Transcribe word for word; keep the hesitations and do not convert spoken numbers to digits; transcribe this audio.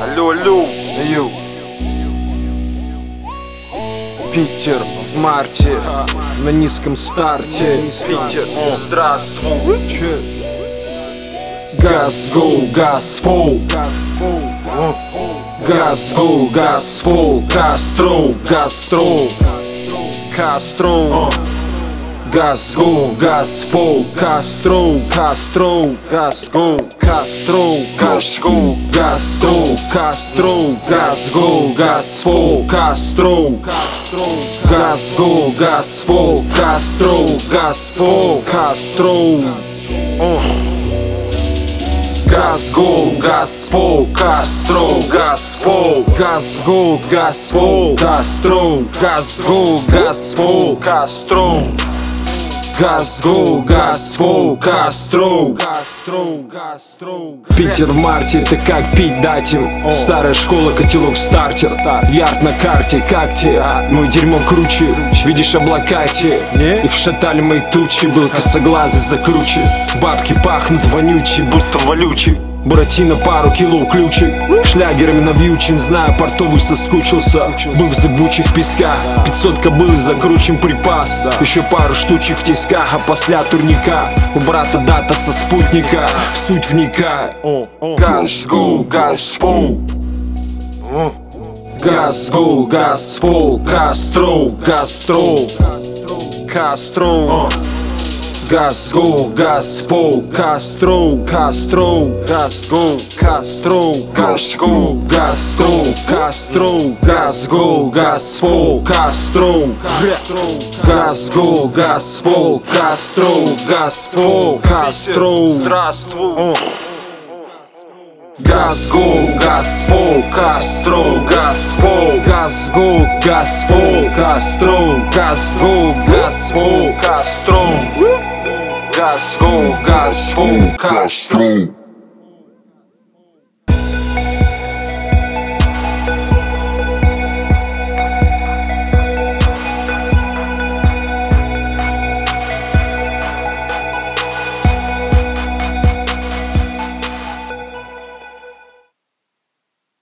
Алло, алло, ю. Питер в марте, на низком старте. Питер, здравствуй. Газ, гоу, газ, пол. Газ, гоу, газ, пол. Кастроу, гастроу. Кастроу. Газ, гоу, газ, пол. Кастроу, кастроу. Газ, гоу, кастроу. Газ, гоу, гастроу. Кастроу. Газ, гоу, газ, пол. Кастроу. Газ, гоу, газ, пол. Кастроу. Газ, пол. Кастроу. Газ, гоу, газ, пол. Кастроу. Газ, пол. Газ, гоу, газ, пол. Кастроу. Газ, гоу, газ, пол. Кастроу. Газ, гоу, газ, пол, Кастроу. Питер в марте, это как пить дать им. Старая школа, котелок стартер. Ярд на карте, как те? Мой дерьмо круче, видишь облака те. Их шатали мои тучи, был косоглазый закруче. Бабки пахнут вонючие, будто валючий. Буратино пару кило ключик. Шлягерами навьючен, знаю, портовый соскучился. Был в зыбучих песках, пятьсот кобыл закручен припас. Еще пару штучек в тисках, а после турника у брата дата со спутника. В суть вникай. Газ, гоу, газ, пол. Газ, гоу, газ, пол. Кастроу, гастроу. Кастроу. Газ, гоу, газ, пол. Кастроу, кастроу. Газ, гоу, кастроу. Газ, гоу, гастроу. Кастроу. Газ, гоу, газ, пол. Кастроу. Газ, гоу, газ, пол. Кастроу. Газ, пол. Кастроу. Здравствуй. Газ, гоу, газ, пол. Кастроу. Газ, пол. Газ, гоу, газ, пол. Кастроу. Газ, гоу, газ, пол. Кастроу. Газ, гоу, газ, пол. Кастроу.